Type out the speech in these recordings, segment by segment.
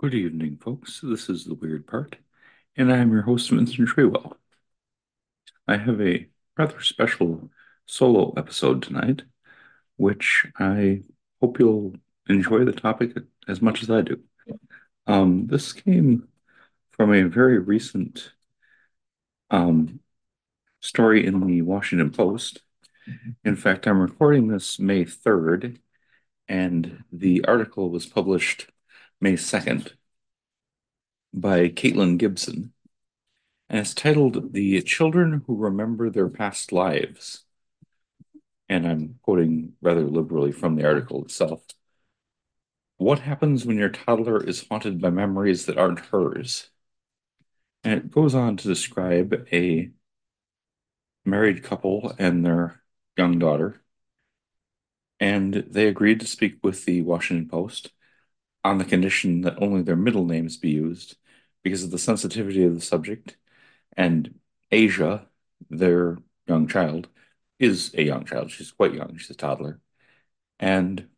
Good evening, folks. This is The Weird Part, and I'm your host, Vincent Treewell. I have a rather special solo episode tonight, which I hope you'll enjoy the topic as much as I do. This came from a very recent um, story in the Washington Post. In fact, I'm recording this May 3rd, and the article was published May 2nd by Caitlin Gibson. And it's titled The Children Who Remember Their Past Lives. And I'm quoting rather liberally from the article itself. What happens when your toddler is haunted by memories that aren't hers? And it goes on to describe a married couple and their young daughter. And they agreed to speak with the Washington Post on the condition that only their middle names be used because of the sensitivity of the subject. And Asia, their young child, is a young child. She's quite young. She's a toddler. And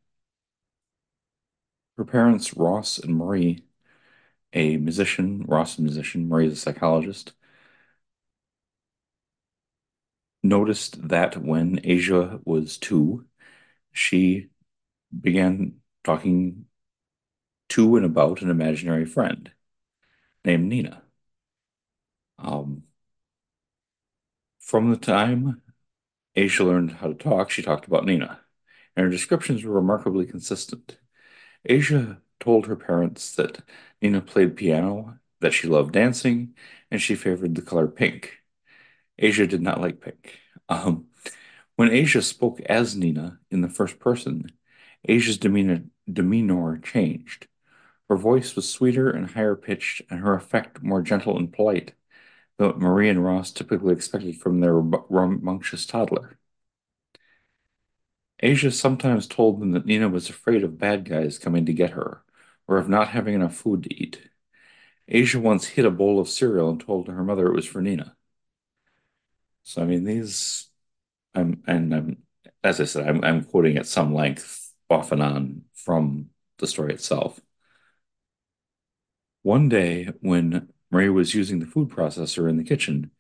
her parents, Ross and Marie, a musician, Ross a musician, Marie is a psychologist, noticed that when Asia was 2, she began talking to and about an imaginary friend named Nina. Um, from the time Asia learned how to talk, she talked about Nina, and her descriptions were remarkably consistent. Asia told her parents that Nina played piano, that she loved dancing, and she favored the color pink. Asia did not like pink. When Asia spoke as Nina in the first person, Asia's demeanor changed. Her voice was sweeter and higher pitched, and her effect more gentle and polite, than what Marie and Ross typically expected from their rambunctious toddler. Asia sometimes told them that Nina was afraid of bad guys coming to get her, or of not having enough food to eat. Asia once hid a bowl of cereal and told her mother it was for Nina. So I mean, I'm as I said, I'm quoting at some length off and on from the story itself. One day, when Marie was using the food processor in the kitchen,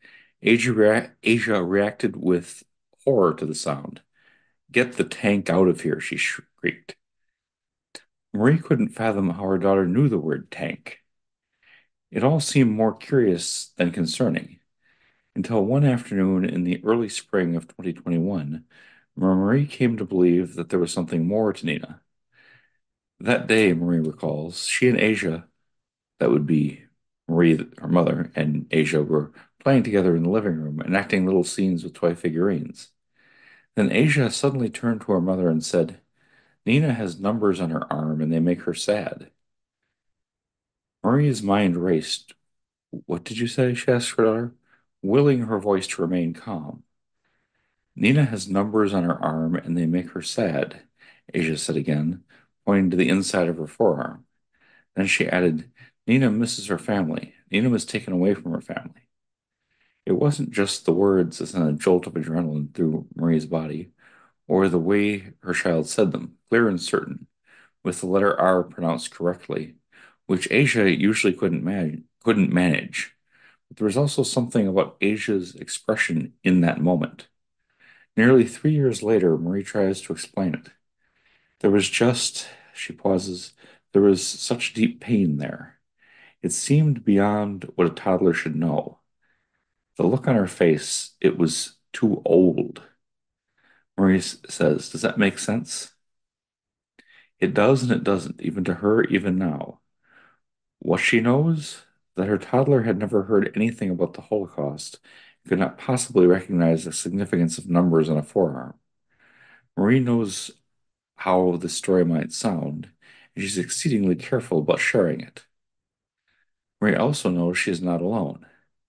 Asia reacted with horror to the sound. Get the tank out of here, she shrieked. Marie couldn't fathom how her daughter knew the word tank. It all seemed more curious than concerning, until one afternoon in the early spring of 2021, Marie came to believe that there was something more to Nina. That day, Marie recalls, she and Asia, that would be Marie, her mother, and Asia were playing together in the living room, enacting little scenes with toy figurines. Then Asia suddenly turned to her mother and said, Nina has numbers on her arm and they make her sad. Marie's mind raced. What did you say? She asked her daughter, willing her voice to remain calm. Nina has numbers on her arm and they make her sad, Asia said again, pointing to the inside of her forearm. Then she added, Nina misses her family. Nina was taken away from her family. It wasn't just the words that sent a jolt of adrenaline through Marie's body, or the way her child said them, clear and certain, with the letter R pronounced correctly, which Asia usually couldn't manage. But there was also something about Asia's expression in that moment. Nearly 3 years later, Marie tries to explain it. There was just, she pauses, there was such deep pain there. It seemed beyond what a toddler should know. The look on her face, it was too old. Marie says, does that make sense? It does and it doesn't, even to her, even now. What she knows, that her toddler had never heard anything about the Holocaust, and could not possibly recognize the significance of numbers on a forearm. Marie knows how the story might sound, and she's exceedingly careful about sharing it. Marie also knows she is not alone,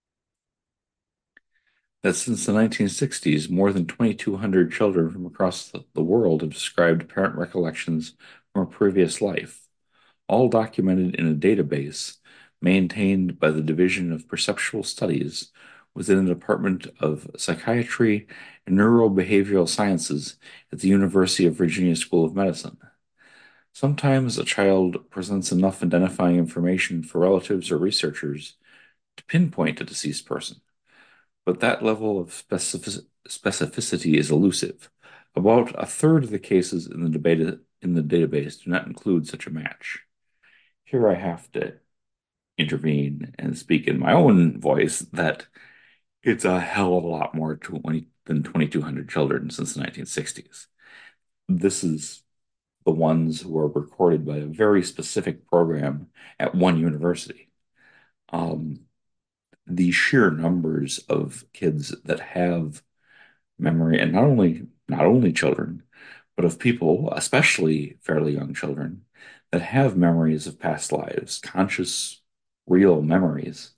that since the 1960s, more than 2,200 children from across the world have described parent recollections from a previous life, all documented in a database maintained by the Division of Perceptual Studies within the Department of Psychiatry and Neurobehavioral Sciences at the University of Virginia School of Medicine. Sometimes a child presents enough identifying information for relatives or researchers to pinpoint a deceased person, but that level of specificity is elusive. About a third of the cases in the database do not include such a match. Here I have to intervene and speak in my own voice that it's a hell of a lot more than 2,200 children since the 1960s. This is the ones who are recorded by a very specific program at one university. Um, the sheer numbers of kids that have memory, and not only children, but of people, especially fairly young children, that have memories of past lives, conscious, real memories,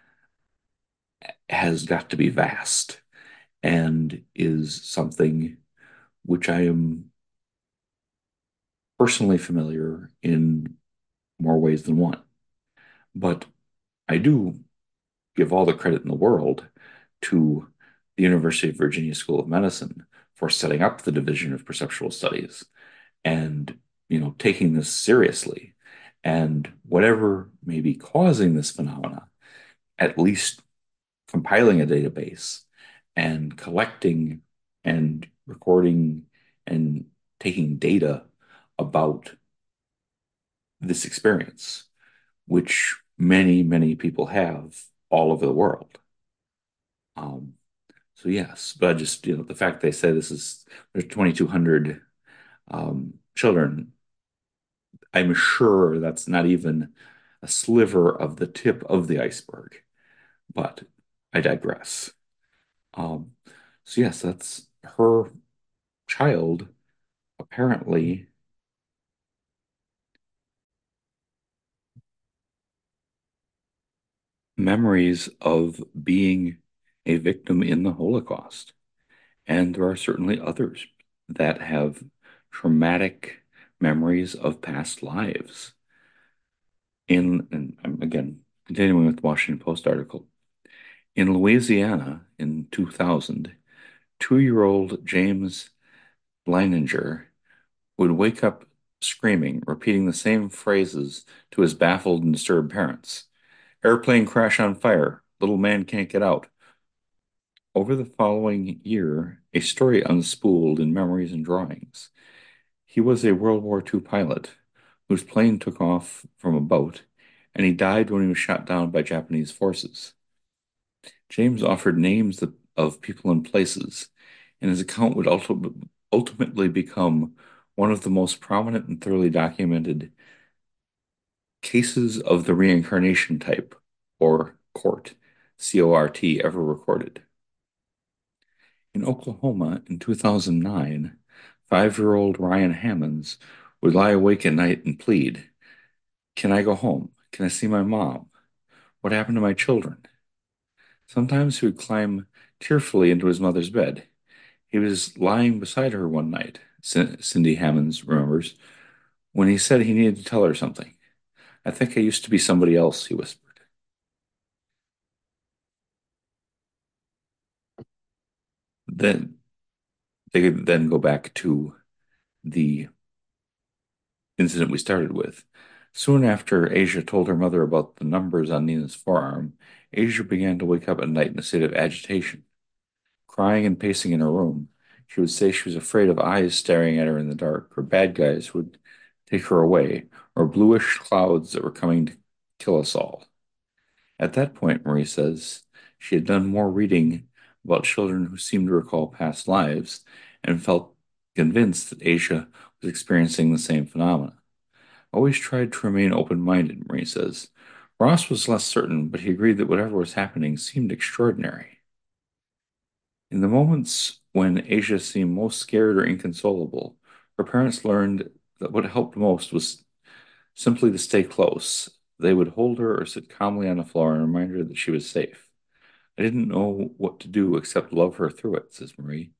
has got to be vast and is something which I am personally familiar in more ways than one. But I do give all the credit in the world to the University of Virginia School of Medicine for setting up the Division of Perceptual Studies and taking this seriously, and whatever may be causing this phenomena, at least compiling a database and collecting and recording and taking data about this experience, which many, many people have all over the world. Um, so yes, but just the fact they say there's 2,200 children, I'm sure that's not even a sliver of the tip of the iceberg. But I digress. Um, so yes, that's her child apparently memories of being a victim in the Holocaust. And there are certainly others that have traumatic memories of past lives. And I'm again continuing with the Washington Post article. In Louisiana in 2000, 2-year-old James Leininger would wake up screaming, repeating the same phrases to his baffled and disturbed parents. Airplane crash on fire. Little man can't get out. Over the following year, a story unspooled in memories and drawings. He was a World War II pilot whose plane took off from a boat, and he died when he was shot down by Japanese forces. James offered names of people and places, and his account would ultimately become one of the most prominent and thoroughly documented cases of the reincarnation type, or CORT, CORT, ever recorded. In Oklahoma in 2009, 5-year-old Ryan Hammonds would lie awake at night and plead, "Can I go home? Can I see my mom? What happened to my children?" Sometimes he would climb tearfully into his mother's bed. He was lying beside her one night, Cindy Hammonds remembers, when he said he needed to tell her something. "I think I used to be somebody else," he whispered. Then they could then go back to the incident we started with. Soon after Asia told her mother about the numbers on Nina's forearm, Asia began to wake up at night in a state of agitation. Crying and pacing in her room, she would say she was afraid of eyes staring at her in the dark, or bad guys who would take her away, or bluish clouds that were coming to kill us all. At that point, Marie says, she had done more reading about children who seemed to recall past lives and felt convinced that Asia was experiencing the same phenomena. Always tried to remain open-minded, Marie says. Ross was less certain, but he agreed that whatever was happening seemed extraordinary. In the moments when Asia seemed most scared or inconsolable, her parents learned that what helped most was simply to stay close. They would hold her or sit calmly on the floor and remind her that she was safe. "I didn't know what to do except love her through it," says Marie.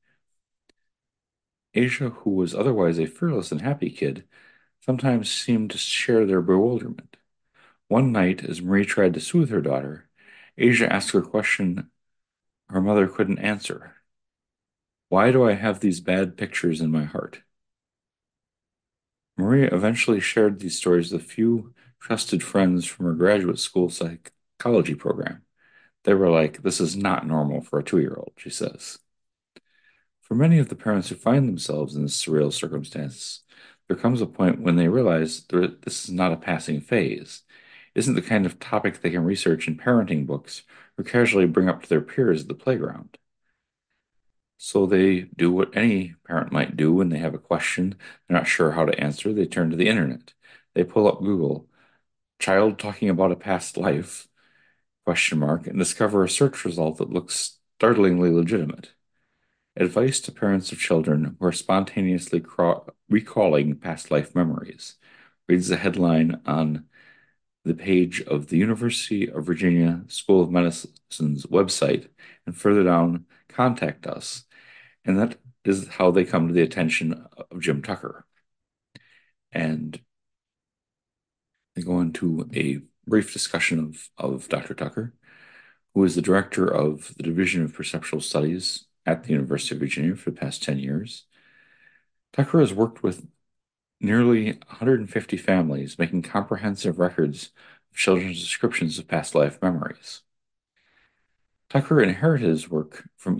Asia, who was otherwise a fearless and happy kid, sometimes seemed to share their bewilderment. One night, as Marie tried to soothe her daughter, Asia asked her a question her mother couldn't answer. "Why do I have these bad pictures in my heart?" Maria eventually shared these stories with a few trusted friends from her graduate school psychology program. They were like, "This is not normal for a 2-year-old," she says. For many of the parents who find themselves in this surreal circumstance, there comes a point when they realize this is not a passing phase, isn't the kind of topic they can research in parenting books or casually bring up to their peers at the playground. So they do what any parent might do when they have a question they're not sure how to answer. They turn to the internet. They pull up Google, child talking about a past life, question mark, and discover a search result that looks startlingly legitimate. Advice to parents of children who are spontaneously recalling past life memories reads the headline on the page of the University of Virginia School of Medicine's website, and further down, contact us. And that is how they come to the attention of Jim Tucker. And they go into a brief discussion of Dr. Tucker, who is the director of the Division of Perceptual Studies at the University of Virginia for the past 10 years. Tucker has worked with nearly 150 families, making comprehensive records of children's descriptions of past life memories. Tucker inherited his work from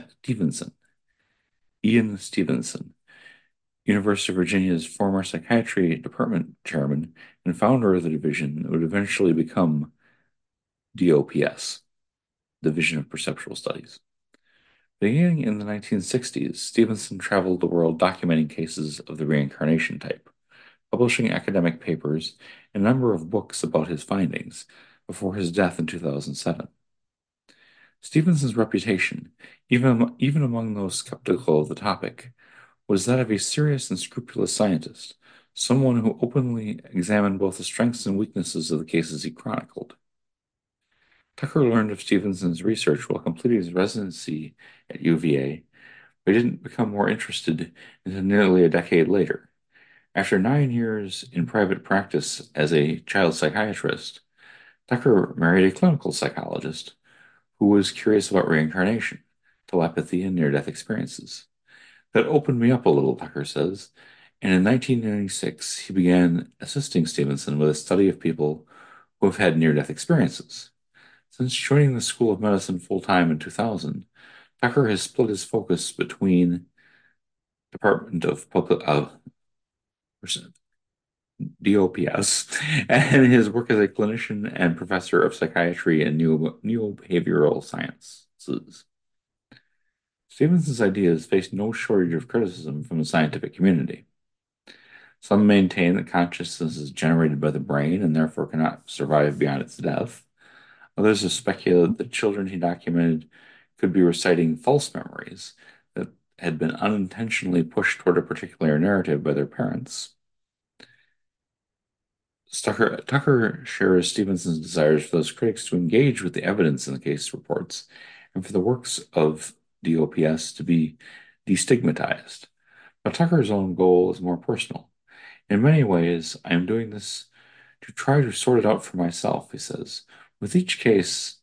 Ian Stevenson, University of Virginia's former psychiatry department chairman and founder of the division that would eventually become DOPS, Division of Perceptual Studies. Beginning in the 1960s, Stevenson traveled the world documenting cases of the reincarnation type, publishing academic papers and a number of books about his findings before his death in 2007. Stevenson's reputation, even among those skeptical of the topic, was that of a serious and scrupulous scientist, someone who openly examined both the strengths and weaknesses of the cases he chronicled. Tucker learned of Stevenson's research while completing his residency at UVA, but he didn't become more interested until nearly a decade later. After 9 years in private practice as a child psychiatrist, Tucker married a clinical psychologist who was curious about reincarnation, telepathy, and near death experiences. That opened me up a little, Tucker says, and in 1996 he began assisting Stevenson with a study of people who have had near death experiences. Since joining the School of Medicine full time in 2000, Tucker has split his focus between Department of Public DOPS and his work as a clinician and professor of psychiatry and neurobehavioral sciences. Stevenson's ideas face no shortage of criticism from the scientific community. Some maintain that consciousness is generated by the brain and therefore cannot survive beyond its death. Others have speculated that children he documented could be reciting false memories that had been unintentionally pushed toward a particular narrative by their parents. Tucker shares Stevenson's desires for those critics to engage with the evidence in the case reports and for the works of DOPS to be destigmatized. But Tucker's own goal is more personal. In many ways, I am doing this to try to sort it out for myself, he says. With each case,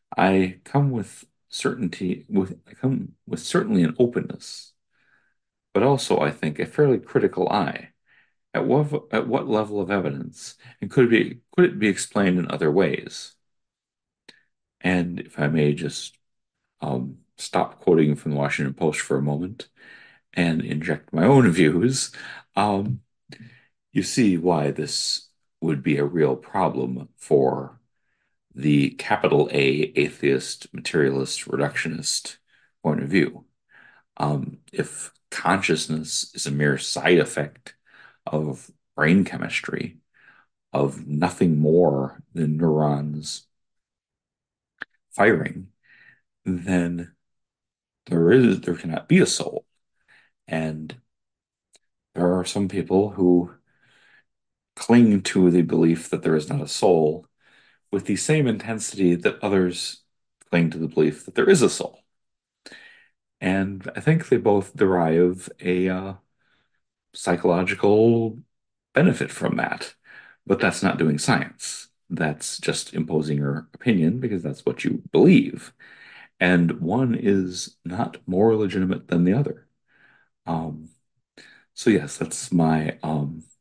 I come with certainly an openness, but also, I think, a fairly critical eye. At what level of evidence, and could it be explained in other ways? And if I may just stop quoting from the Washington Post for a moment and inject my own views, um, you see why this would be a real problem for the capital A atheist, materialist, reductionist point of view. If consciousness is a mere side effect of brain chemistry, of nothing more than neurons firing, then there cannot be a soul. And there are some people who cling to the belief that there is not a soul with the same intensity that others cling to the belief that there is a soul. And I think they both derive a psychological benefit from that. But that's not doing science. That's just imposing your opinion because that's what you believe. And one is not more legitimate than the other. Um, so yes, that's my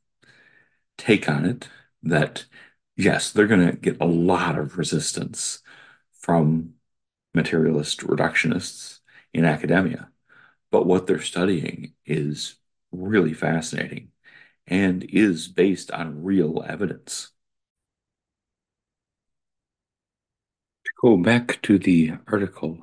take on it that, yes, they're going to get a lot of resistance from materialist reductionists in academia. But what they're studying is really fascinating and is based on real evidence. To go back to the article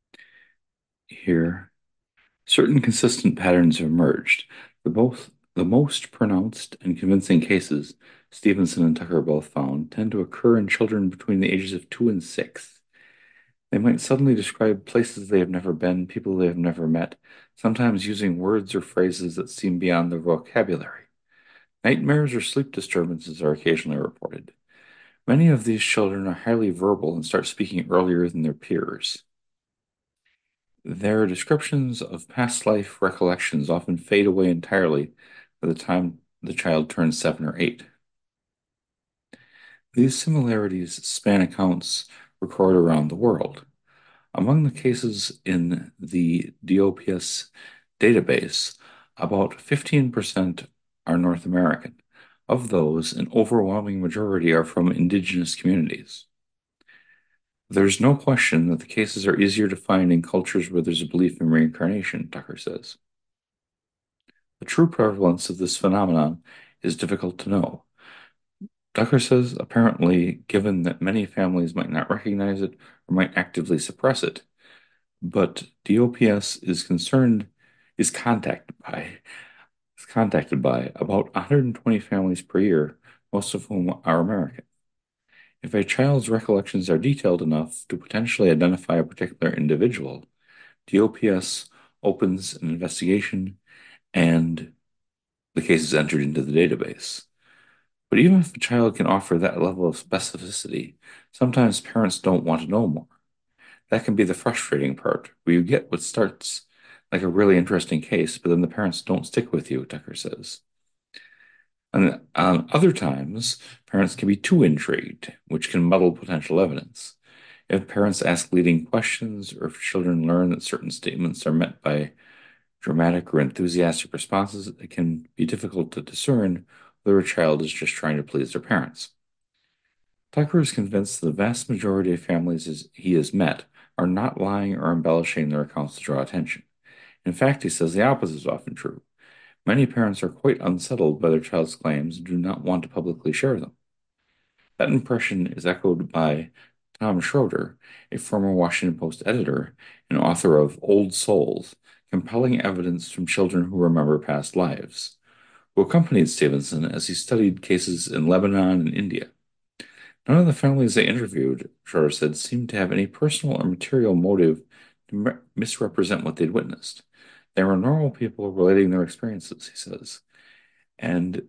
here, certain consistent patterns have emerged. The most pronounced and convincing cases Stevenson and Tucker both found tend to occur in children between the ages of 2 and 6. They might suddenly describe places they have never been, people they have never met, sometimes using words or phrases that seem beyond their vocabulary. Nightmares or sleep disturbances are occasionally reported. Many of these children are highly verbal and start speaking earlier than their peers. Their descriptions of past life recollections often fade away entirely by the time the child turns 7 or 8. These similarities span accounts recorded around the world. Among the cases in the DOPS database, about 15% are North American. Of those, an overwhelming majority are from indigenous communities. There's no question that the cases are easier to find in cultures where there's a belief in reincarnation, Tucker says. The true prevalence of this phenomenon is difficult to know. Tucker says, apparently, given that many families might not recognize it or might actively suppress it, but DOPS is contacted by about 120 families per year, most of whom are American. If a child's recollections are detailed enough to potentially identify a particular individual, DOPS opens an investigation and the case is entered into the database. But even if a child can offer that level of specificity, sometimes parents don't want to know more. That can be the frustrating part, where you get what starts like a really interesting case, but then the parents don't stick with you, Tucker says. And other times, parents can be too intrigued, which can muddle potential evidence. If parents ask leading questions, or if children learn that certain statements are met by dramatic or enthusiastic responses, it can be difficult to discern whether a child is just trying to please their parents. Tucker is convinced the vast majority of families he has met are not lying or embellishing their accounts to draw attention. In fact, he says the opposite is often true. Many parents are quite unsettled by their child's claims and do not want to publicly share them. That impression is echoed by Tom Schroeder, a former Washington Post editor and author of Old Souls, Compelling Evidence from Children Who Remember Past Lives, who accompanied Stevenson as he studied cases in Lebanon and India. None of the families they interviewed, Schroeder said, seemed to have any personal or material motive to misrepresent what they'd witnessed. They were normal people relating their experiences, he says, and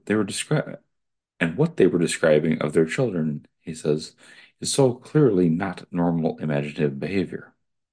what they were describing of their children, he says, is so clearly not normal imaginative behavior.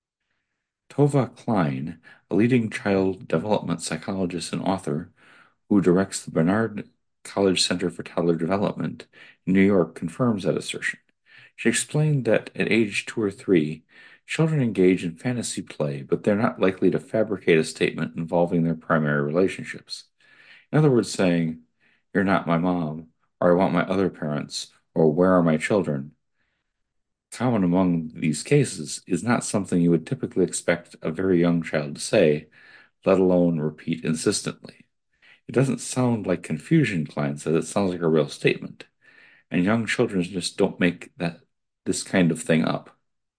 Tova Klein, a leading child development psychologist and author who directs the Barnard College Center for Toddler Development in New York, confirms that assertion. She explained that at age 2 or 3, children engage in fantasy play, but they're not likely to fabricate a statement involving their primary relationships. In other words, saying, "You're not my mom," or "I want my other parents," or "Where are my children?" Common among these cases is not something you would typically expect a very young child to say, let alone repeat insistently. It doesn't sound like confusion, Klein says. It sounds like a real statement. And young children just don't make this kind of thing up.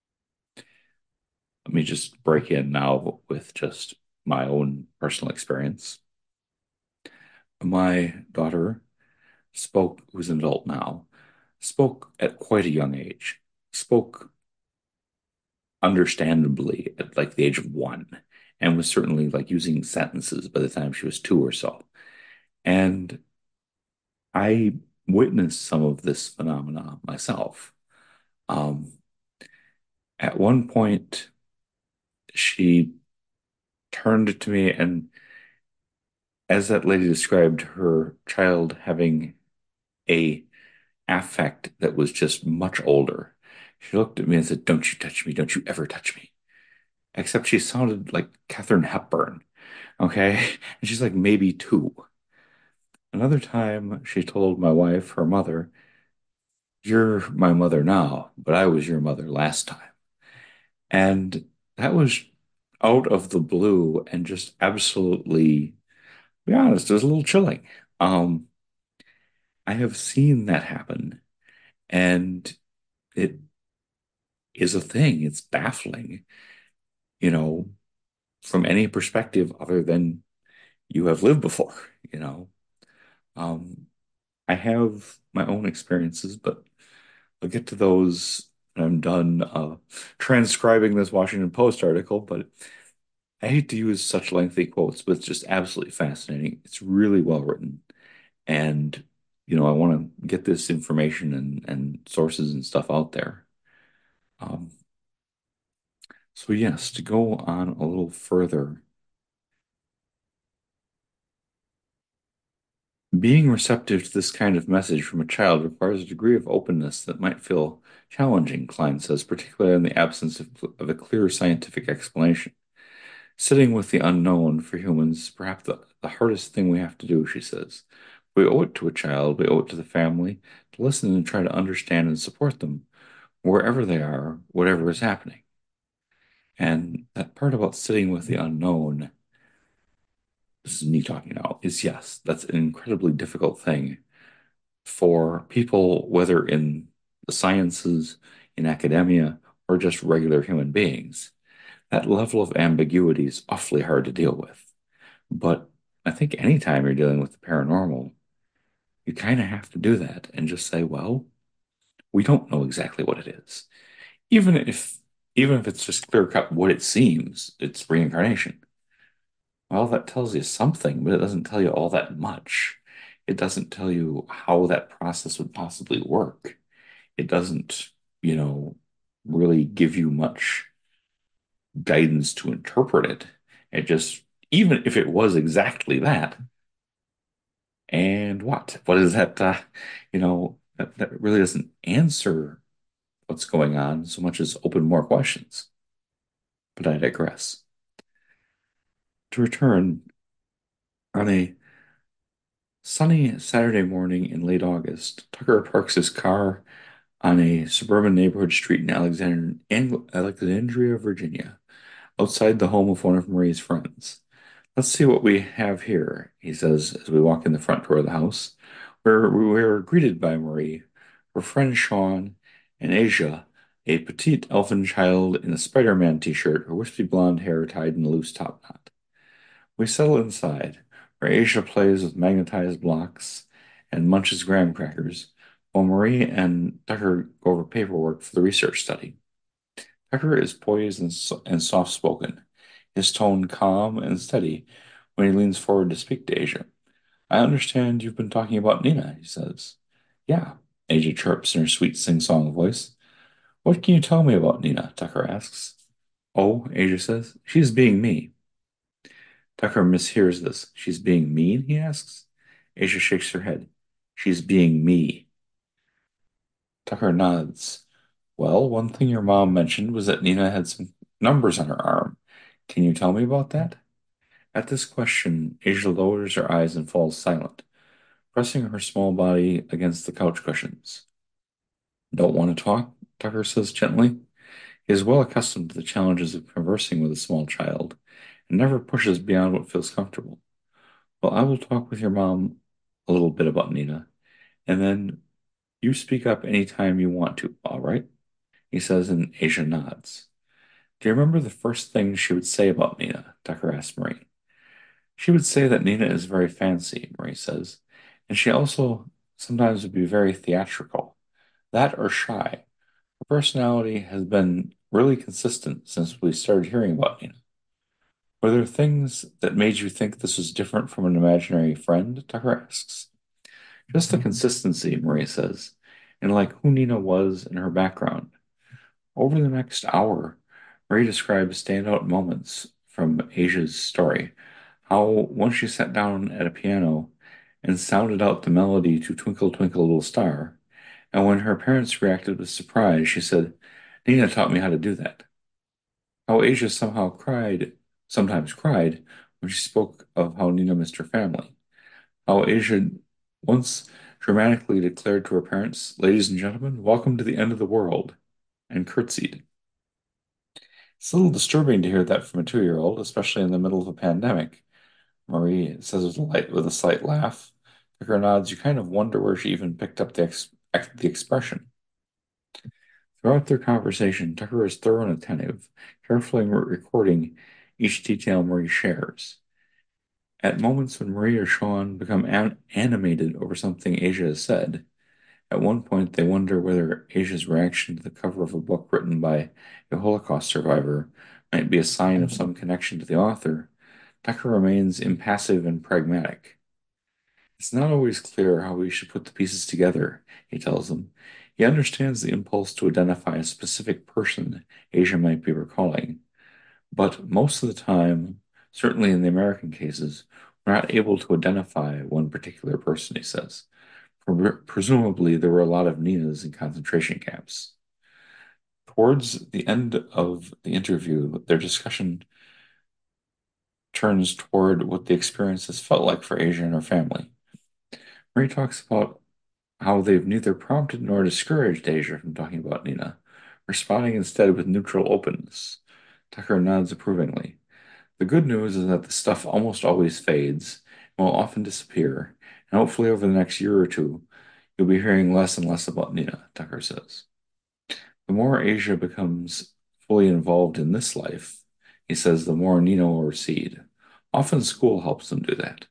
Let me just break in now with just my own personal experience. My daughter who's an adult now, spoke at quite a young age, spoke understandably at like the age of 1, and was certainly like using sentences by the time she was 2 or so. And I witnessed some of this phenomena myself. Um, at one point, she turned to me, and as that lady described her child having a affect that was just much older, she looked at me and said, "Don't you touch me. Don't you ever touch me." Except she sounded like Katharine Hepburn. Okay. And she's like maybe 2. Another time, she told my wife, her mother, "You're my mother now, but I was your mother last time." And that was out of the blue and just absolutely, to be honest, it was a little chilling. Um, I have seen that happen, and it is a thing. It's baffling, you know, from any perspective other than you have lived before, you know. Um, I have my own experiences, but I'll get to those when I'm done transcribing this Washington Post article. But I hate to use such lengthy quotes, but it's just absolutely fascinating. It's really well written. And, I want to get this information and sources and stuff out there. Um, so, yes, to go on a little further, being receptive to this kind of message from a child requires a degree of openness that might feel challenging, Klein says, particularly in the absence of a clear scientific explanation. Sitting with the unknown for humans is perhaps the hardest thing we have to do, she says. We owe it to a child, we owe it to the family to listen and try to understand and support them wherever they are, whatever is happening. And that part about sitting with the unknown, this is me talking now, is yes, that's an incredibly difficult thing for people, whether in the sciences, in academia, or just regular human beings. That level of ambiguity is awfully hard to deal with. But I think anytime you're dealing with the paranormal, you kind of have to do that and just say, well, we don't know exactly what it is. Even if even if it's just clear cut what it seems, it's reincarnation. Well, that tells you something, but it doesn't tell you all that much. It doesn't tell you how that process would possibly work. It doesn't, you know, really give you much guidance to interpret it. It just, even if it was exactly that, and what? What is that? That really doesn't answer what's going on so much as open more questions. But I digress. To return, on a sunny Saturday morning in late August, Tucker parks his car on a suburban neighborhood street in Alexandria, Virginia, outside the home of one of Marie's friends. "Let's see what we have here," he says as we walk in the front door of the house, where we are greeted by Marie, her friend Sean, and Asia, a petite elfin child in a Spider-Man t-shirt, her wispy blonde hair tied in a loose top knot. We settle inside, where Asia plays with magnetized blocks and munches graham crackers, while Marie and Tucker go over paperwork for the research study. Tucker is poised and soft-spoken, his tone calm and steady when he leans forward to speak to Asia. "I understand you've been talking about Nina," he says. "Yeah," Asia chirps in her sweet sing-song voice. "What can you tell me about Nina?" Tucker asks. "Oh," Asia says, "she's being me." Tucker mishears this. "She's being mean?" he asks. Asia shakes her head. "She's being me." Tucker nods. "Well, one thing your mom mentioned was that Nina had some numbers on her arm. Can you tell me about that?" At this question, Asia lowers her eyes and falls silent, pressing her small body against the couch cushions. "Don't want to talk?" Tucker says gently. He is well accustomed to the challenges of conversing with a small child and never pushes beyond what feels comfortable. "Well, I will talk with your mom a little bit about Nina, and then you speak up any time you want to, all right?" He says, and Asia nods. "Do you remember the first thing she would say about Nina?" Tucker asks Marie. "She would say that Nina is very fancy," Marie says, "and she also sometimes would be very theatrical. That or shy. Her personality has been really consistent since we started hearing about Nina." "Were there things that made you think this was different from an imaginary friend?" Tucker asks. "Just the consistency," Marie says, "and like who Nina was in her background." Over the next hour, Marie describes standout moments from Asia's story. How once she sat down at a piano and sounded out the melody to Twinkle Twinkle Little Star, and when her parents reacted with surprise, she said, "Nina taught me how to do that." How Asia sometimes cried, when she spoke of how Nina missed her family. How Asia once dramatically declared to her parents, "Ladies and gentlemen, welcome to the end of the world," and curtsied. It's a little disturbing to hear that from a 2-year-old, especially in the middle of a pandemic, Marie says with a slight laugh. Tucker nods. You kind of wonder where she even picked up the expression. Throughout their conversation, Tucker is thorough and attentive, carefully recording each detail Marie shares. At moments when Marie or Sean become animated over something Asia has said, at one point they wonder whether Asia's reaction to the cover of a book written by a Holocaust survivor might be a sign of some connection to the author. Tucker remains impassive and pragmatic. It's not always clear how we should put the pieces together, he tells them. He understands the impulse to identify a specific person Asia might be recalling, but most of the time, certainly in the American cases, we're not able to identify one particular person, he says. Presumably, there were a lot of Ninas in concentration camps. Towards the end of the interview, their discussion turns toward what the experience has felt like for Asia and her family. Marie talks about how they've neither prompted nor discouraged Asia from talking about Nina, responding instead with neutral openness. Tucker nods approvingly. The good news is that the stuff almost always fades and will often disappear, and hopefully over the next year or two, you'll be hearing less and less about Nina, Tucker says. The more Asia becomes fully involved in this life, he says, the more Nina will recede. Often school helps them do that.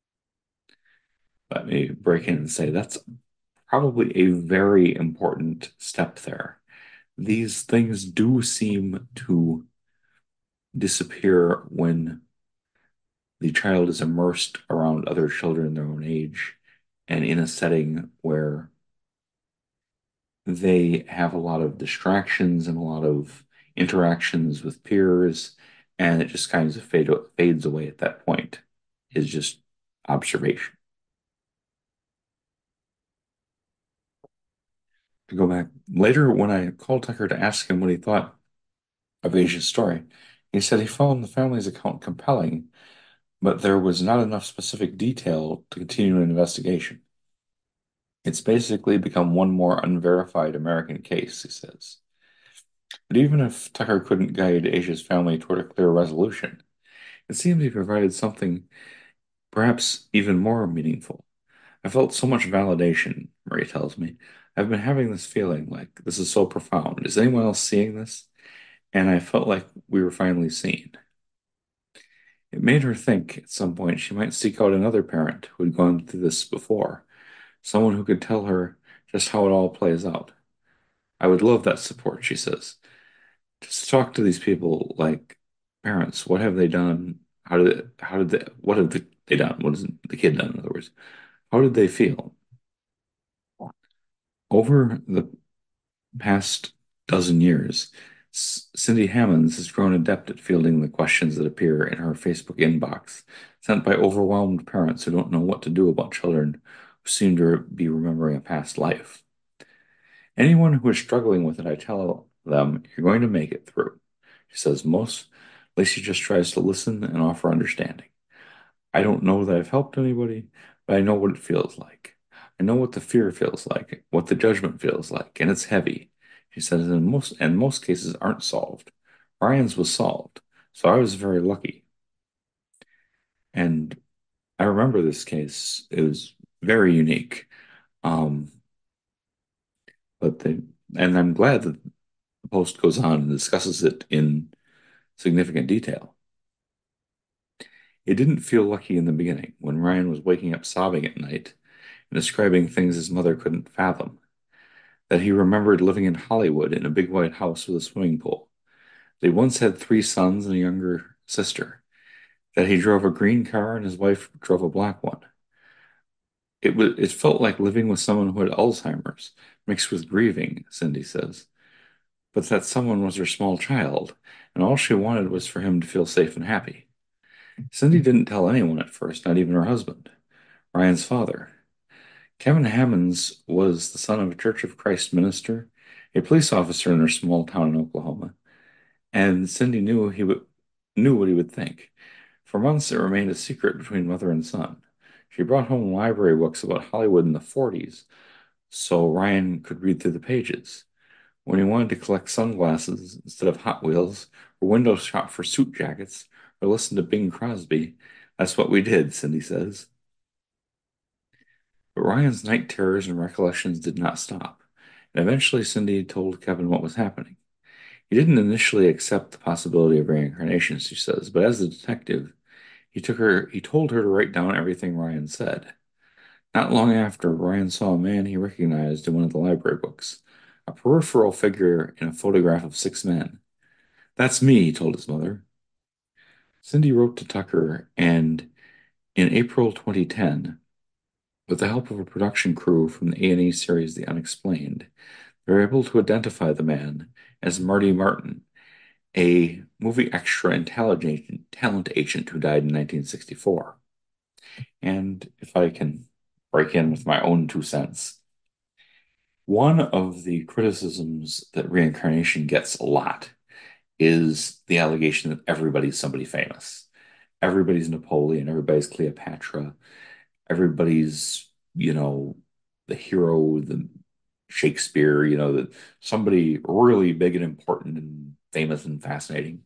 Let me break in and say that's probably a very important step there. These things do seem to disappear when the child is immersed around other children their own age and in a setting where they have a lot of distractions and a lot of interactions with peers, and it just kind of fades away at that point, is just observation. To go back later, when I called Tucker to ask him what he thought of Asia's story, he said he found the family's account compelling, but there was not enough specific detail to continue an investigation. It's basically become one more unverified American case, he says. But even if Tucker couldn't guide Asia's family toward a clear resolution, it seems he provided something perhaps even more meaningful. I felt so much validation, Marie tells me. I've been having this feeling like this is so profound. Is anyone else seeing this? And I felt like we were finally seen. It made her think at some point she might seek out another parent who had gone through this before, someone who could tell her just how it all plays out. I would love that support, she says. Just talk to these people like parents. What have they done? How did they, what have they done? What has the kid done, in other words? How did they feel? Over the past dozen years, Cindy Hammonds has grown adept at fielding the questions that appear in her Facebook inbox, sent by overwhelmed parents who don't know what to do about children who seem to be remembering a past life. Anyone who is struggling with it, I tell them, you're going to make it through. She says, Lacey just tries to listen and offer understanding. I don't know that I've helped anybody, but I know what it feels like. I know what the fear feels like, what the judgment feels like, and it's heavy. She says, and most cases aren't solved. Ryan's was solved, so I was very lucky. And I remember this case. It was very unique. Um, but they, and I'm glad that the Post goes on and discusses it in significant detail. It didn't feel lucky in the beginning when Ryan was waking up sobbing at night and describing things his mother couldn't fathom. That he remembered living in Hollywood in a big white house with a swimming pool. They once had 3 sons and a younger sister. That he drove a green car and his wife drove a black one. It felt like living with someone who had Alzheimer's, mixed with grieving, Cindy says. But that someone was her small child, and all she wanted was for him to feel safe and happy. Cindy didn't tell anyone at first, not even her husband, Ryan's father. Kevin Hammonds was the son of a Church of Christ minister, a police officer in their small town in Oklahoma, and Cindy knew what he would think. For months, it remained a secret between mother and son. She brought home library books about Hollywood in the 40s so Ryan could read through the pages. When he wanted to collect sunglasses instead of Hot Wheels, or window shop for suit jackets, or listen to Bing Crosby, that's what we did, Cindy says. But Ryan's night terrors and recollections did not stop, and eventually Cindy told Kevin what was happening. He didn't initially accept the possibility of reincarnation, she says, but as a detective, he told her to write down everything Ryan said. Not long after, Ryan saw a man he recognized in one of the library books, a peripheral figure in a photograph of six men. That's me, he told his mother. Cindy wrote to Tucker, and in April 2010, with the help of a production crew from the A&E series The Unexplained, they were able to identify the man as Marty Martin, a movie extra and talent agent who died in 1964. And if I can break in with my own 2 cents, one of the criticisms that reincarnation gets a lot is the allegation that everybody's somebody famous. Everybody's Napoleon, everybody's Cleopatra, everybody's, the hero, the Shakespeare, the somebody really big and important and famous and fascinating.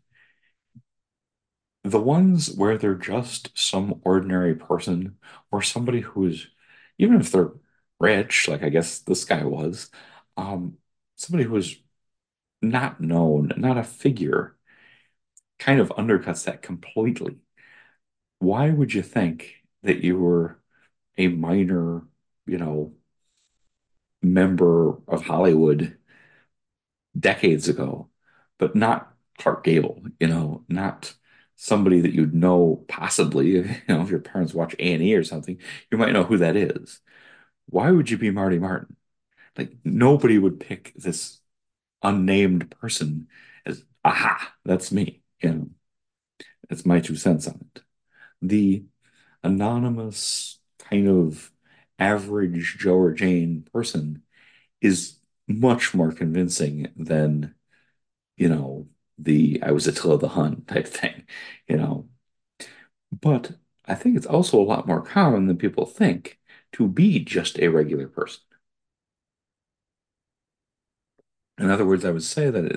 The ones where they're just some ordinary person or somebody who is, even if they're rich, like I guess this guy was, um, somebody who is not known, not a figure, kind of undercuts that completely. Why would you think that you were a minor, you know, member of Hollywood decades ago, but not Clark Gable, not somebody that you'd know possibly, if your parents watch A&E or something, you might know who that is. Why would you be Marty Martin? Like nobody would pick this unnamed person as, aha, that's me. That's my 2 cents on it. The anonymous kind of average Joe or Jane person is much more convincing than, you know, the I was Attila the Hun type thing, you know. But I think it's also a lot more common than people think to be just a regular person. In other words, I would say that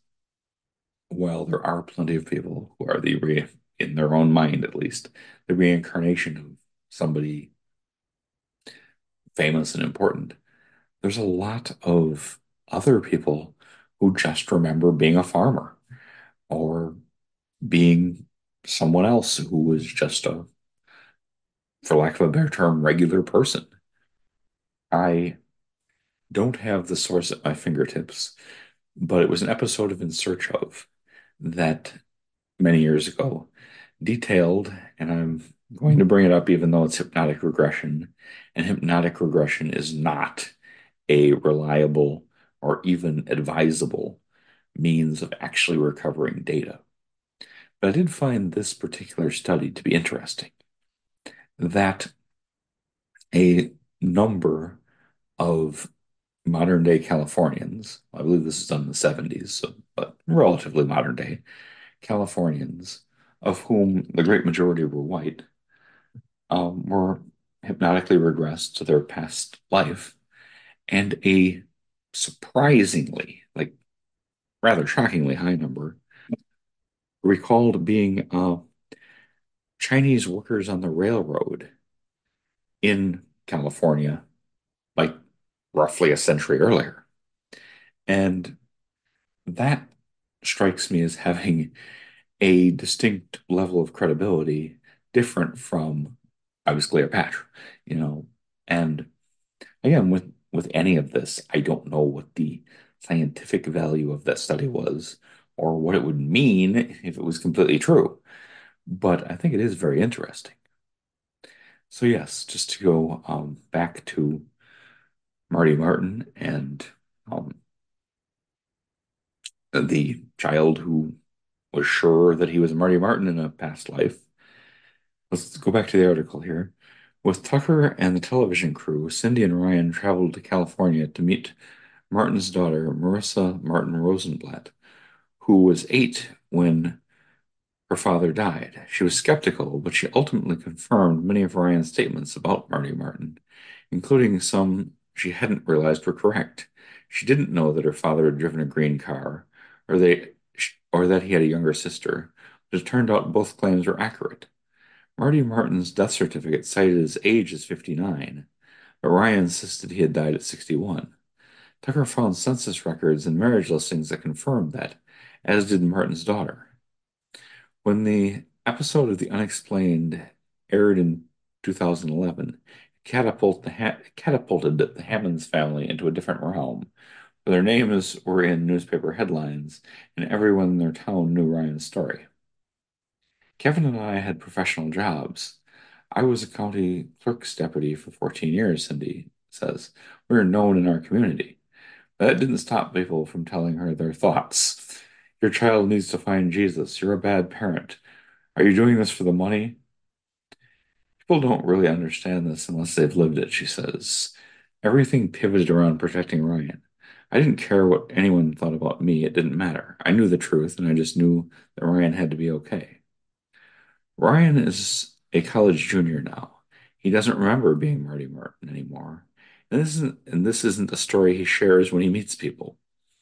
well, there are plenty of people who are in their own mind at least, the reincarnation of somebody famous and important. There's a lot of other people who just remember being a farmer or being someone else who was just for lack of a better term, regular person. I don't have the source at my fingertips, but it was an episode of In Search of that many years ago detailed, and I'm going to bring it up even though it's hypnotic regression, and hypnotic regression is not a reliable or even advisable means of actually recovering data. But I did find this particular study to be interesting, that a number of modern day Californians, I believe this is done in the 70s, so, but relatively modern day Californians, of whom the great majority were white, were hypnotically regressed to their past life, and a surprisingly, like rather shockingly high number recalled being Chinese workers on the railroad in California, like roughly a century earlier. And that strikes me as having a distinct level of credibility different from I was Cleopatra, you know. And again, with any of this, I don't know what the scientific value of that study was or what it would mean if it was completely true. But I think it is very interesting. So yes, just to go back to Marty Martin and um, the child who was sure that he was Marty Martin in a past life. Let's go back to the article here. With Tucker and the television crew, Cindy and Ryan traveled to California to meet Martin's daughter, Marissa Martin Rosenblatt, who was 8 when Her father died. She was skeptical, but she ultimately confirmed many of Ryan's statements about Marty Martin, including some she hadn't realized were correct. She didn't know that her father had driven a green car, or or that he had a younger sister, but it turned out both claims were accurate. Marty Martin's death certificate cited his age as 59, but Ryan insisted he had died at 61. Tucker found census records and marriage listings that confirmed that, as did Martin's daughter. When the episode of The Unexplained aired in 2011, catapulted the Hammonds family into a different realm, where their names were in newspaper headlines and everyone in their town knew Ryan's story. Kevin and I had professional jobs. I was a county clerk's deputy for 14 years, Cindy says. We were known in our community. That didn't stop people from telling her their thoughts. Your child needs to find Jesus. You're a bad parent. Are you doing this for the money? People don't really understand this unless they've lived it, she says. Everything pivoted around protecting Ryan. I didn't care what anyone thought about me. It didn't matter. I knew the truth, and I just knew that Ryan had to be okay. Ryan is a college junior now. He doesn't remember being Marty Martin anymore. And this isn't a story he shares when he meets people.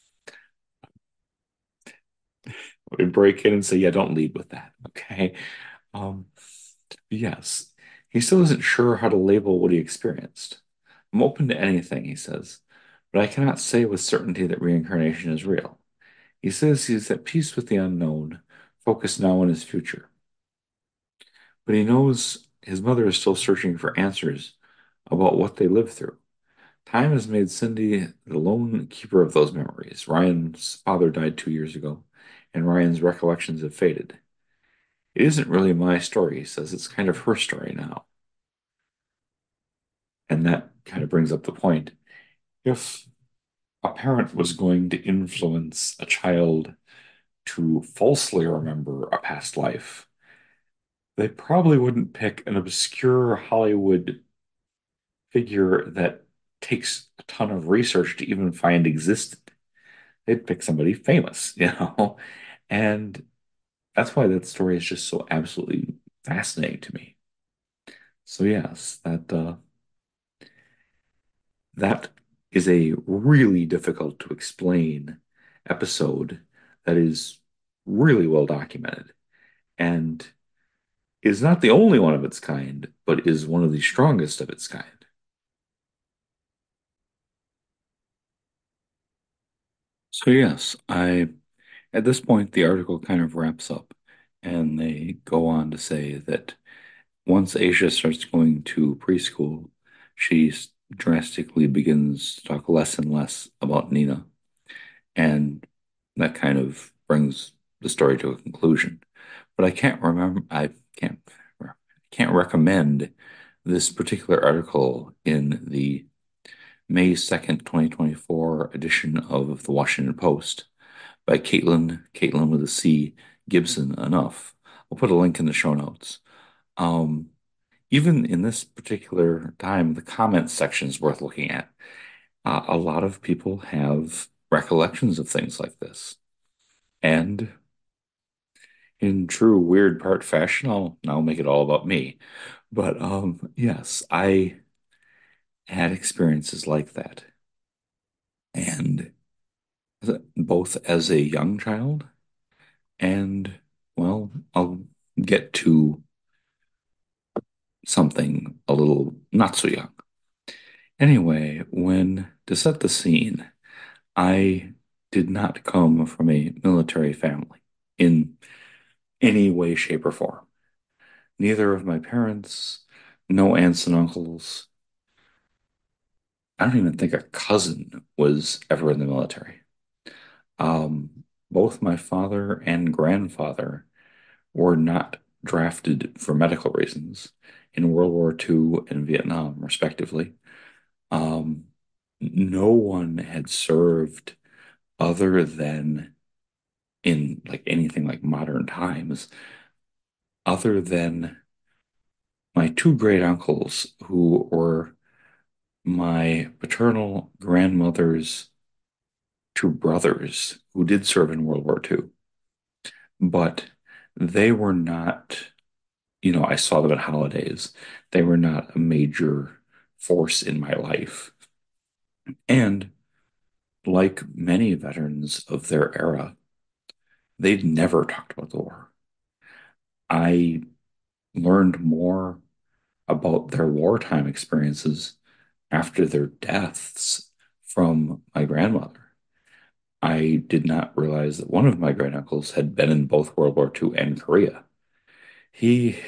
We break in and say, yeah, don't lead with that. Okay. Um, yes. He still isn't sure how to label what he experienced. I'm open to anything, he says, but I cannot say with certainty that reincarnation is real. He says he's at peace with the unknown, focused now on his future. But he knows his mother is still searching for answers about what they lived through. Time has made Cindy the lone keeper of those memories. Ryan's father died 2 years ago, and Ryan's recollections have faded. It isn't really my story, he says. It's kind of her story now. And that kind of brings up the point. If a parent was going to influence a child to falsely remember a past life, they probably wouldn't pick an obscure Hollywood figure that takes a ton of research to even find existed. They'd pick somebody famous, And that's why that story is just so absolutely fascinating to me. So yes, that is a really difficult to explain episode that is really well documented and is not the only one of its kind, but is one of the strongest of its kind. So yes, I at this point the article kind of wraps up and they go on to say that once Asia starts going to preschool, she drastically begins to talk less and less about Nina, and that kind of brings the story to a conclusion. But I can't, can't recommend this particular article in the May 2nd, 2024 edition of the Washington Post by Caitlin with a C, Gibson enough. I'll put a link in the show notes. Um, Even in this particular time, the comments section is worth looking at. A lot of people have recollections of things like this. And in true weird part fashion, I'll now make it all about me. But yes, I had experiences like that. And both as a young child and, well, I'll get to something a little not so young. Anyway, when to set the scene, I did not come from a military family in any way, shape, or form. Neither of my parents, no aunts and uncles. I don't even think a cousin was ever in the military. Both my father and grandfather were not drafted for medical reasons in World War II and Vietnam, respectively. Um, no one had served other than in like anything like modern times, other than my two great uncles who were my paternal grandmother's two brothers who did serve in World War II. But They were not, I saw them at holidays. They were not a major force in my life. And like many veterans of their era, they'd never talked about the war. I learned more about their wartime experiences after their deaths from my grandmother. I did not realize that one of my great uncles had been in both World War II and Korea. He,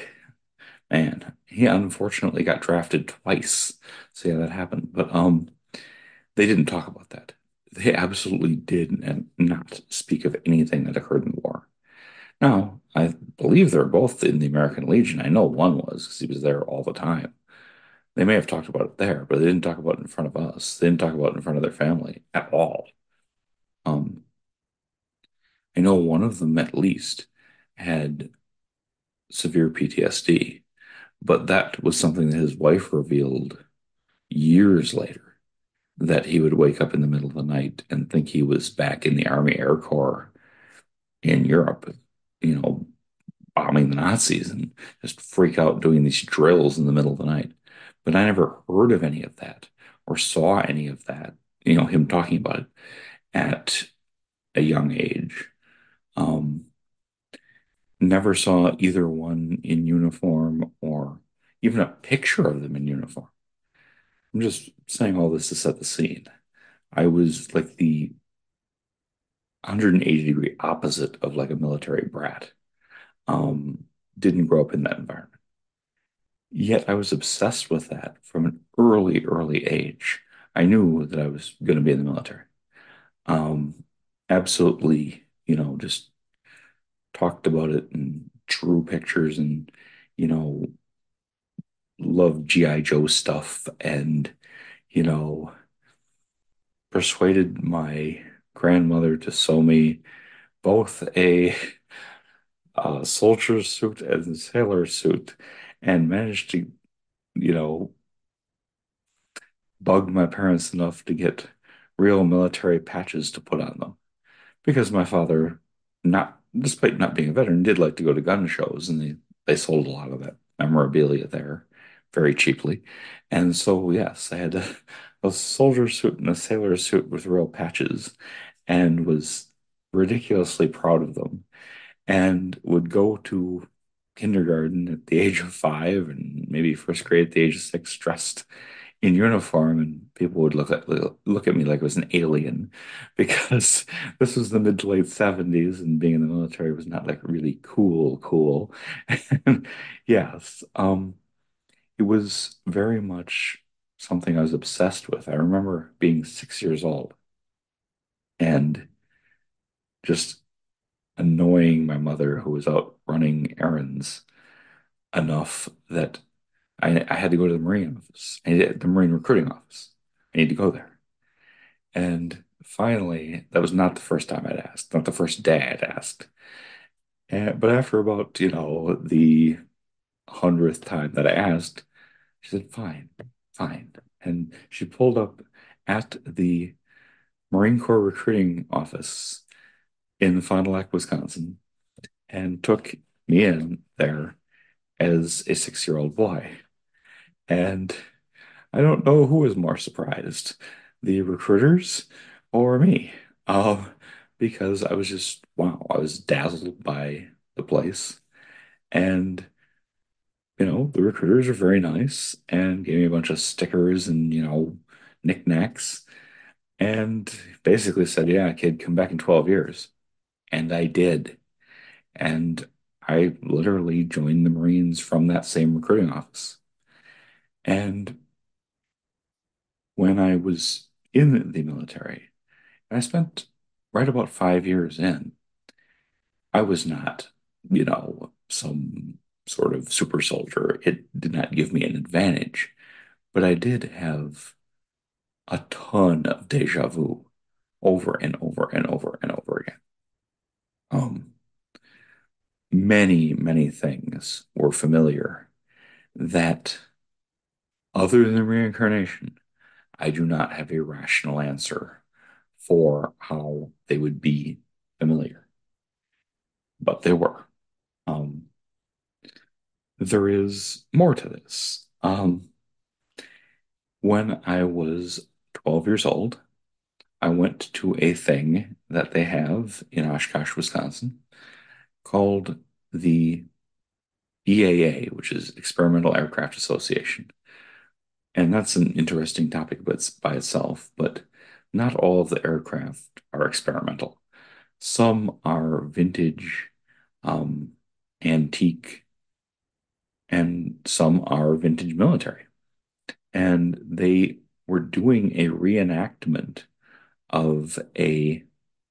he unfortunately got drafted twice. So yeah, that happened. But they didn't talk about that. They absolutely did not speak of anything that occurred in the war. Now, I believe they're both in the American Legion. I know one was because he was there all the time. They may have talked about it there, but they didn't talk about it in front of us. They didn't talk about it in front of their family at all. Um, I know one of them at least had severe PTSD, but that was something that his wife revealed years later, that he would wake up in the middle of the night and think he was back in the Army Air Corps in Europe, you know, bombing the Nazis and just freak out doing these drills in the middle of the night. But I never heard of any of that or saw any of that, him talking about it at a young age. Um, Never saw either one in uniform or even a picture of them in uniform. I'm just saying all this to set the scene. I was like the 180-degree opposite of like a military brat. Um, didn't grow up in that environment. Yet I was obsessed with that from an early, early age. I knew that I was going to be in the military. Um, Absolutely, just talked about it and drew pictures and, you know, loved G.I. Joe stuff and, you know, persuaded my grandmother to sew me both a soldier suit and a sailor suit and managed to, you know, bug my parents enough to get real military patches to put on them. Because my father, not despite not being a veteran, did like to go to gun shows, and they sold a lot of that memorabilia there very cheaply. And so, yes, I had a soldier suit and a sailor suit with real patches, and was ridiculously proud of them, and would go to kindergarten at the age of 5 and maybe first grade at the age of 6 dressed in uniform, and people would look at me like I was an alien because this was the mid to late 70s and being in the military was not like really cool. And yes, it was very much something I was obsessed with. I remember being 6 years old and just annoying my mother who was out running errands enough that I had to go to the Marine office, the Marine recruiting office. I need to go there. And finally, that was not the first time I'd asked, not the first day I'd asked. But after about, the 100th time that I asked, she said, fine, fine. And she pulled up at the Marine Corps recruiting office in Fond du Lac, Wisconsin, and took me in there as a 6-year-old boy. And I don't know who was more surprised, the recruiters or me. Because I was just, wow, I was dazzled by the place. And, the recruiters were very nice and gave me a bunch of stickers and, knickknacks. And basically said, yeah, kid, come back in 12 years. And I did. And I literally joined the Marines from that same recruiting office. And when I was in the military, and I spent right about 5 years in. I was not, some sort of super soldier. It did not give me an advantage, but I did have a ton of deja vu over and over and over and over again. Um, Many, many things were familiar that, other than reincarnation, I do not have a rational answer for how they would be familiar, but they were. Um, there is more to this. When I was 12 years old, I went to a thing that they have in Oshkosh, Wisconsin, called the EAA, which is Experimental Aircraft Association. And that's an interesting topic by itself, but not all of the aircraft are experimental. Some are vintage, um, antique, and some are vintage military. And they were doing a reenactment of a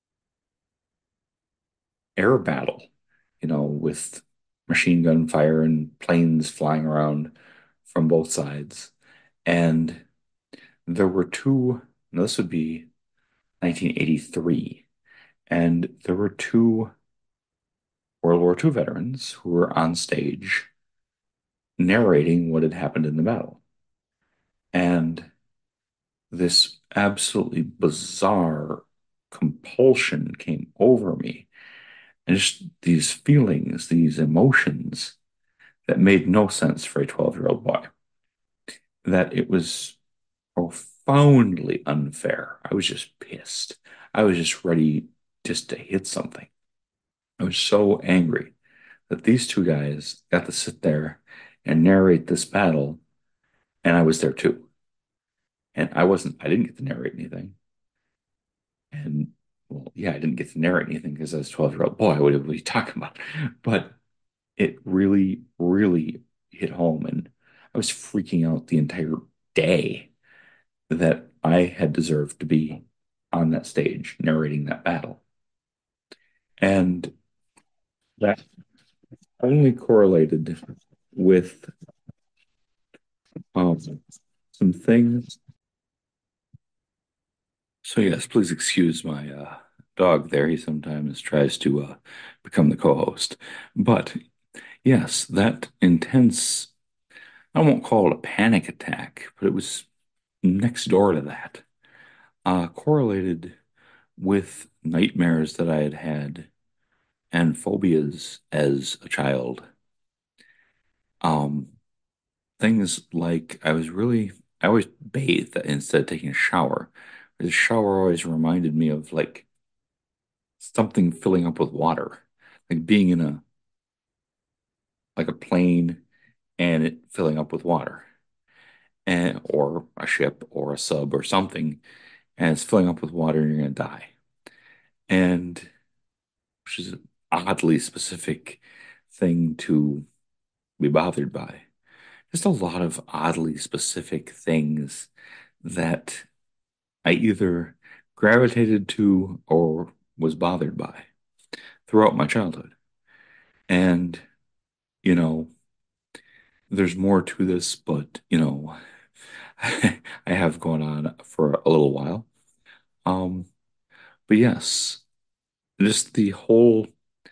air battle, with machine gun fire and planes flying around from both sides. And there were two, no, this would be 1983, and there were two World War II veterans who were on stage narrating what had happened in the battle. And this absolutely bizarre compulsion came over me, and just these feelings, these emotions that made no sense for a 12-year-old boy, that it was profoundly unfair. I was just pissed. I was just ready just to hit something. I was so angry that these two guys got to sit there and narrate this battle, and I was there too. And I didn't get to narrate anything. And well, yeah, I didn't get to narrate anything because I was a 12-year-old boy. What are we talking about? But it really, really hit home. And I was freaking out the entire day that I had deserved to be on that stage narrating that battle. And that only correlated with um, some things. So, yes, please excuse my dog there. He sometimes tries to become the co-host. But yes, that intense, I won't call it a panic attack, but it was next door to that, correlated with nightmares that I had had and phobias as a child. Um, Things like I always bathed instead of taking a shower. The shower always reminded me of like something filling up with water, like being in like a plane and it filling up with water, and or a ship or a sub or something, and it's filling up with water and you're gonna die. And which is an oddly specific thing to be bothered by. Just a lot of oddly specific things that I either gravitated to or was bothered by throughout my childhood. And, you know, there's more to this, but, I have gone on for a little while. Um, but yes, just the whole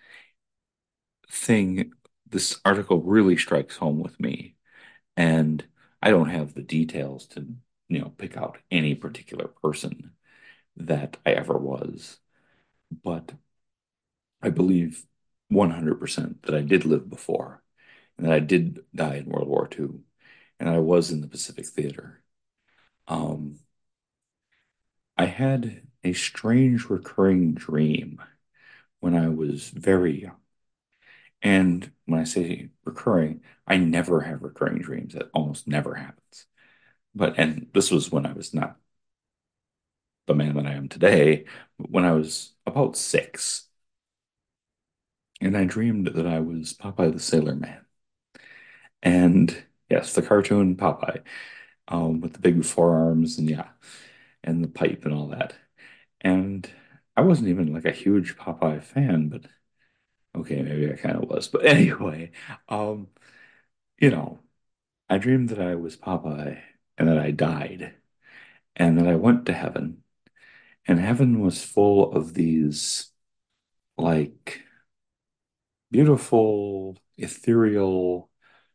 thing, this article really strikes home with me. And I don't have the details to, pick out any particular person that I ever was. But I believe 100% that I did live before and that I did die in World War II and I was in the Pacific Theater. Um, I had a strange recurring dream when I was very young. And when I say recurring, I never have recurring dreams. That almost never happens. And this was when I was not the man that I am today, but when I was about 6. And I dreamed that I was Popeye the Sailor Man. And yes, the cartoon Popeye, with the big forearms and yeah, and the pipe and all that. And I wasn't even like a huge Popeye fan, but okay, maybe I kind of was. But anyway, um, you know, I dreamed that I was Popeye and that I died and that I went to heaven. And heaven was full of these like beautiful, ethereal,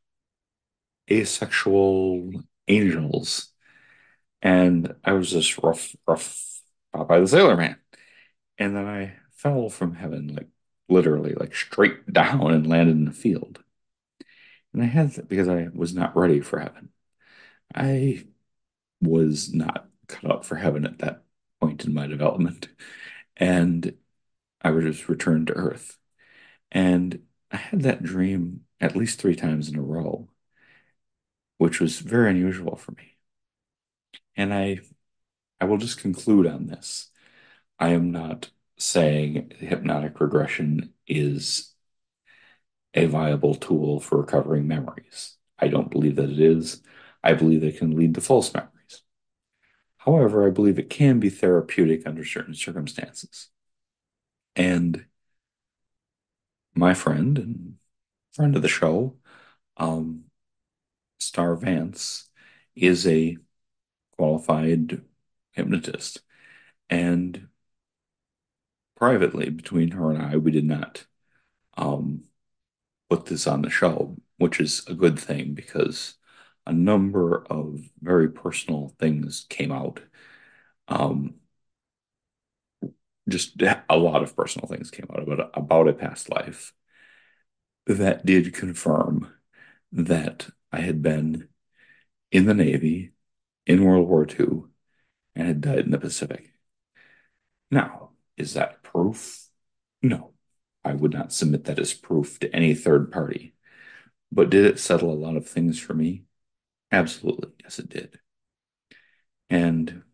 asexual angels. And I was this rough Popeye the Sailor Man. And then I fell from heaven, like literally like straight down and landed in the field. And I had that because I was not ready for heaven. I was not cut out for heaven at that point in my development. And I would just return to earth. And I had that dream at least 3 times in a row, which was very unusual for me. And I will just conclude on this. I am not saying hypnotic regression is a viable tool for recovering memories. I don't believe that it is. I believe it can lead to false memories. However, I believe it can be therapeutic under certain circumstances. And my friend and friend of the show, um, Star Vance, is a qualified hypnotist. And privately, between her and I, we did not um, put this on the show, which is a good thing because a number of very personal things came out. Um, just a lot of personal things came out about a past life that did confirm that I had been in the Navy in World War II and had died in the Pacific. Now, is that proof? No, I would not submit that as proof to any third party. But did it settle a lot of things for me? Absolutely. Yes, it did. And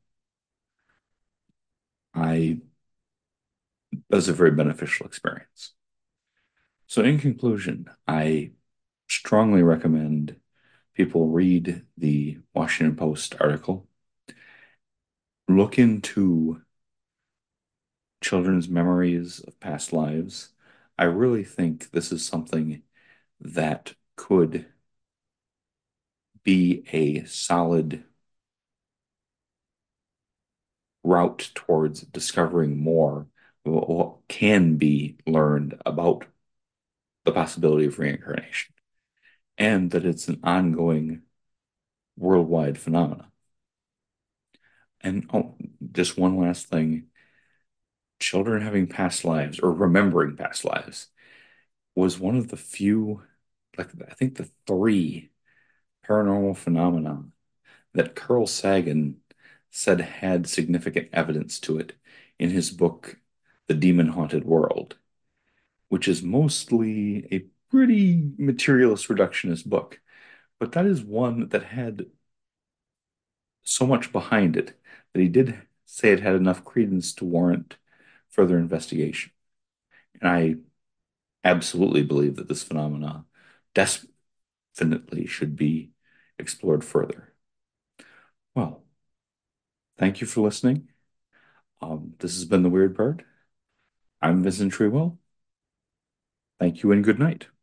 I, that was a very beneficial experience. So, in conclusion, I strongly recommend people read the Washington Post article, look into children's memories of past lives. I really think this is something that could be a solid route towards discovering more of what can be learned about the possibility of reincarnation, and that it's an ongoing worldwide phenomenon. And oh, just one last thing, children having past lives or remembering past lives was one of the few, like I think the three paranormal phenomena that Carl Sagan said had significant evidence to it in his book, The Demon Haunted World, which is mostly a pretty materialist reductionist book. But that is one that had so much behind it that he did say it had enough credence to warrant further investigation. And I absolutely believe that this phenomena definitely should be explored further. Well, thank you for listening. This has been The Weird Bird. I'm Vincent Treewell. Thank you and good night.